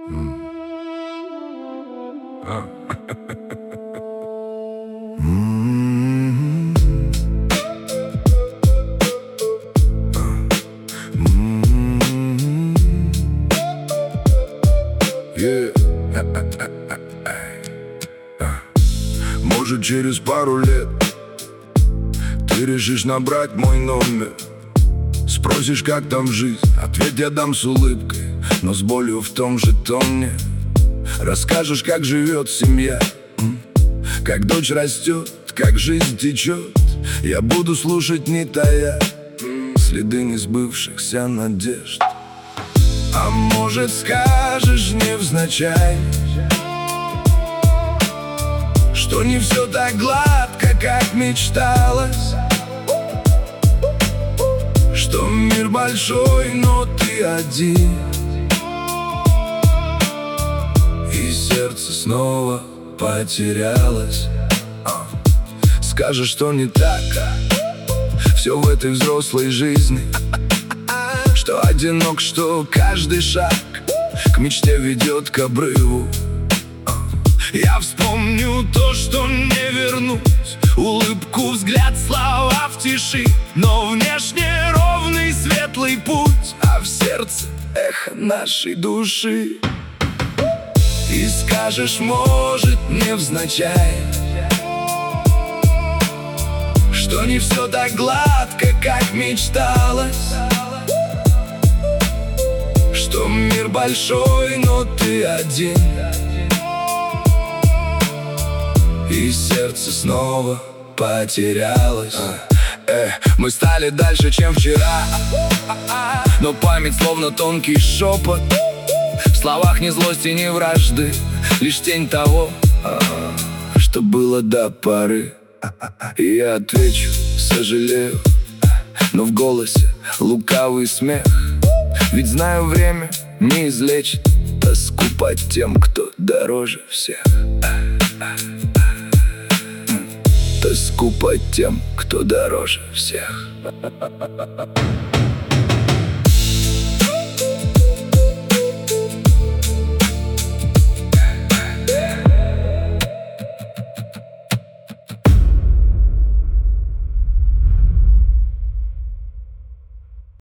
Может, через пару лет ты решишь набрать мой номер. Спросишь, как там жизнь, ответ я дам с улыбкой, но с болью в том же тоне. Расскажешь, как живет семья, как дочь растет, как жизнь течет. Я буду слушать, не тая, следы несбывшихся надежд. А может, скажешь невзначай, что не все так гладко, как мечталось, что мир большой, но ты один, и сердце снова потерялось. Скажешь, что не так все в этой взрослой жизни, что одинок, что каждый шаг к мечте ведет к обрыву. Я вспомню то, что не вернуть, улыбку, взгляд, слова в тиши, но внешне ровный светлый путь, а в сердце эхо нашей души. И скажешь, может, невзначай, что не все так гладко, как мечталось, что мир большой, но ты один, и сердце снова потерялось. Мы стали дальше, чем вчера, но память словно тонкий шепот. В словах ни злости, ни вражды, лишь тень того, что было до поры. И я отвечу, сожалею, но в голосе лукавый смех. Ведь знаю, время не излечит тоску по тем, кто дороже всех. Тоску по тем, кто дороже всех.